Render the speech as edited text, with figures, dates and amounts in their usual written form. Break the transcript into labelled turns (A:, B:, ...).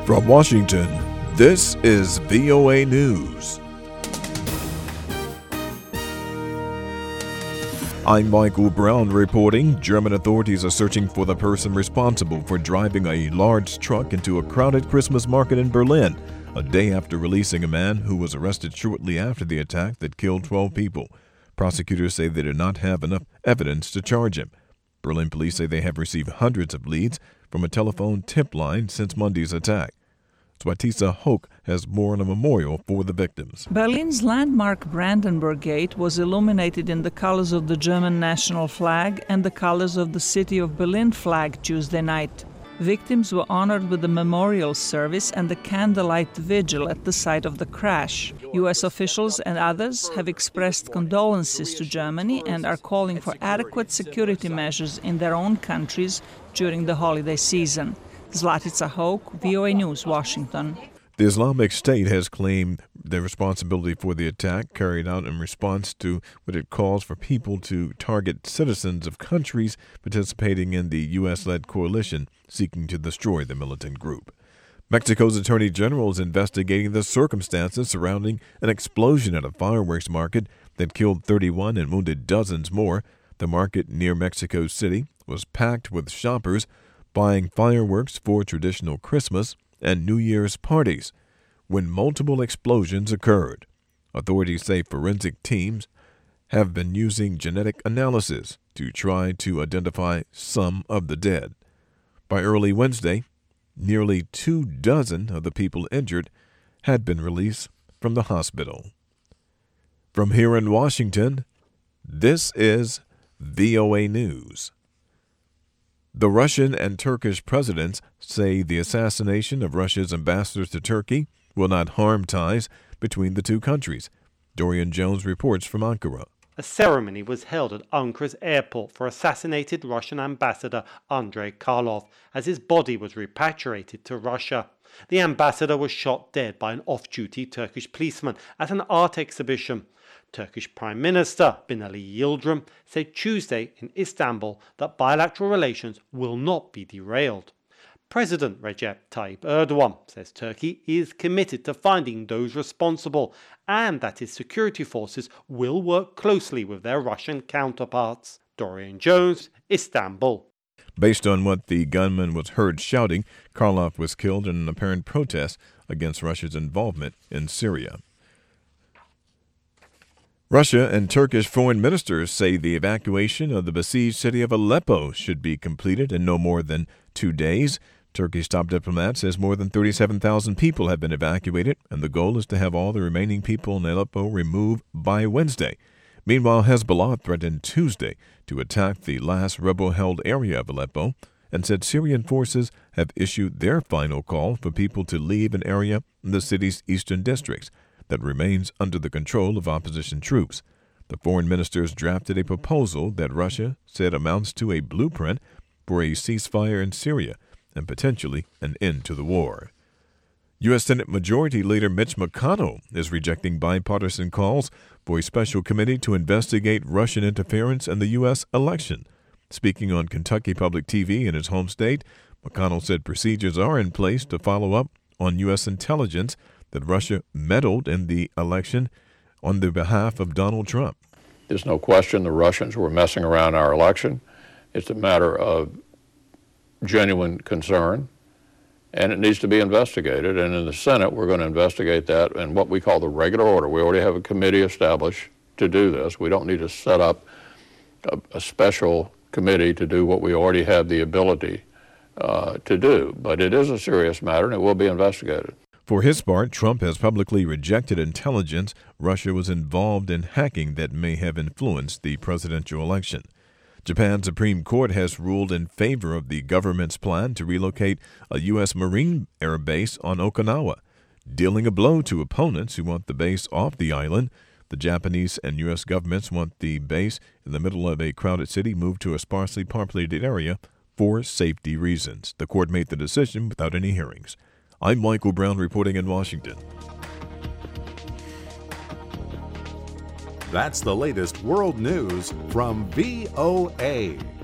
A: From Washington, this is VOA News. I'm Michael Brown reporting. German authorities are searching for the person responsible for driving a large truck into a crowded Christmas market in Berlin, a day after releasing a man who was arrested shortly after the attack that killed 12 people. Prosecutors say they did not have enough evidence to charge him. Berlin police say they have received hundreds of leads from a telephone tip line since Monday's attack. Swatisa Hoke has more on a memorial for the victims.
B: Berlin's landmark Brandenburg Gate was illuminated in the colors of the German national flag and the colors of the City of Berlin flag Tuesday night. Victims were honored with a memorial service and a candlelight vigil at the site of the crash. U.S. officials and others have expressed condolences to Germany and are calling for adequate security measures in their own countries during the holiday season. Zlatica Hoke, VOA News, Washington.
A: The Islamic State has claimed the responsibility for the attack carried out in response to what it calls for people to target citizens of countries participating in the U.S.-led coalition seeking to destroy the militant group. Mexico's Attorney General is investigating the circumstances surrounding an explosion at a fireworks market that killed 31 and wounded dozens more. The market near Mexico City was packed with shoppers buying fireworks for traditional Christmas and New Year's parties when multiple explosions occurred. Authorities say forensic teams have been using genetic analysis to try to identify some of the dead. By early Wednesday, nearly 24 of the people injured had been released from the hospital. From here in Washington, this is VOA News. The Russian and Turkish presidents say the assassination of Russia's ambassadors to Turkey will not harm ties between the two countries. Dorian Jones reports from Ankara.
C: A ceremony was held at Ankara's airport for assassinated Russian ambassador Andrei Karlov as his body was repatriated to Russia. The ambassador was shot dead by an off-duty Turkish policeman at an art exhibition. Turkish Prime Minister Binali Yildirim said Tuesday in Istanbul that bilateral relations will not be derailed. President Recep Tayyip Erdogan says Turkey is committed to finding those responsible and that his security forces will work closely with their Russian counterparts. Dorian Jones, Istanbul.
A: Based on what the gunman was heard shouting, Karlov was killed in an apparent protest against Russia's involvement in Syria. Russia and Turkish foreign ministers say the evacuation of the besieged city of Aleppo should be completed in no more than 2 days. Turkey's top diplomat says more than 37,000 people have been evacuated, and the goal is to have all the remaining people in Aleppo removed by Wednesday. Meanwhile, Hezbollah threatened Tuesday to attack the last rebel-held area of Aleppo and said Syrian forces have issued their final call for people to leave an area in the city's eastern districts that remains under the control of opposition troops. The foreign ministers drafted a proposal that Russia said amounts to a blueprint for a ceasefire in Syria and potentially an end to the war. U.S. Senate Majority Leader Mitch McConnell is rejecting bipartisan calls for a special committee to investigate Russian interference in the U.S. election. Speaking on Kentucky Public TV in his home state, McConnell said procedures are in place to follow up on U.S. intelligence that Russia meddled in the election on the behalf of Donald Trump.
D: There's no question the Russians were messing around our election. It's a matter of genuine concern, and it needs to be investigated. And in the Senate, we're going to investigate that in what we call the regular order. We already have a committee established to do this. We don't need to set up a special committee to do what we already have the ability to do. But it is a serious matter, and it will be investigated.
A: For his part, Trump has publicly rejected intelligence Russia was involved in hacking that may have influenced the presidential election. Japan's Supreme Court has ruled in favor of the government's plan to relocate a U.S. Marine Air Base on Okinawa, dealing a blow to opponents who want the base off the island. The Japanese and U.S. governments want the base in the middle of a crowded city moved to a sparsely populated area for safety reasons. The court made the decision without any hearings. I'm Michael Brown reporting in Washington.
E: That's the latest world news from VOA.